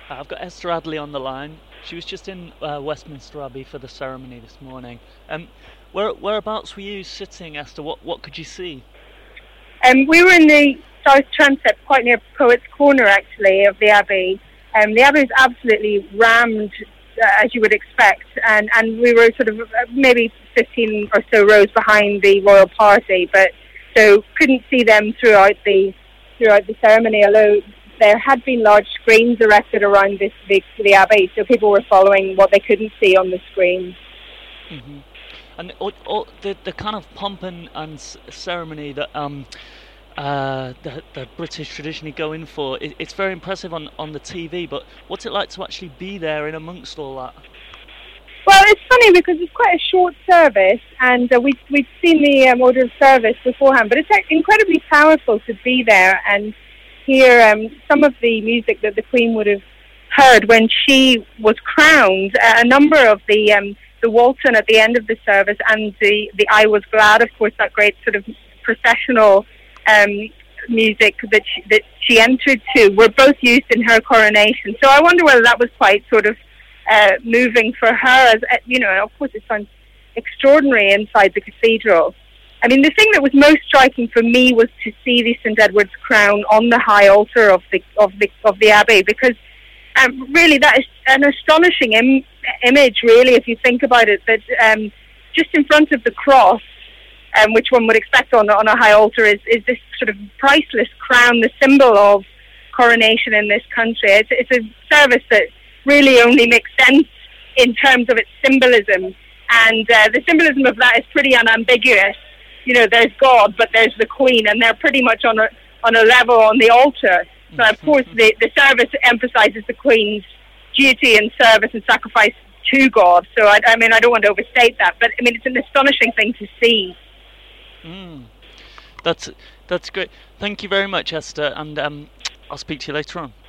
I've got Esther Adley on the line. She was just in Westminster Abbey for the ceremony this morning. Um, whereabouts were you sitting, Esther? What could you see? We were in the south transept, quite near Poets' Corner, actually, of the Abbey. The Abbey is absolutely rammed, as you would expect, and we were sort of maybe 15 or so rows behind the royal party, but so couldn't see them throughout the ceremony, although there had been large screens erected around the Abbey, so people were following what they couldn't see on the screens. Hmm. And all the kind of pomp and ceremony that the British traditionally go in for, it's very impressive on the TV. But what's it like to actually be there in amongst all that? Well, it's funny because it's quite a short service, and we've seen the order of service beforehand, but it's incredibly powerful to be there and hear some of the music that the Queen would have heard when she was crowned. A number of the Walton at the end of the service and the I Was Glad, of course, that great sort of processional music that she entered to, were both used in her coronation. So I wonder whether that was quite sort of moving for her. As of course, it sounds extraordinary inside the cathedral. I mean, the thing that was most striking for me was to see the St Edward's crown on the high altar of the Abbey, because really that is an astonishing image, really, if you think about it, that just in front of the cross, which one would expect on a high altar, is this sort of priceless crown, the symbol of coronation in this country. It's a service that really only makes sense in terms of its symbolism, and the symbolism of that is pretty unambiguous. There's God, but there's the Queen, and they're pretty much on a level on the altar. So, of course, the service emphasises the Queen's duty and service and sacrifice to God. So, I don't want to overstate that, but it's an astonishing thing to see. That's great. Thank you very much, Esther, and I'll speak to you later on.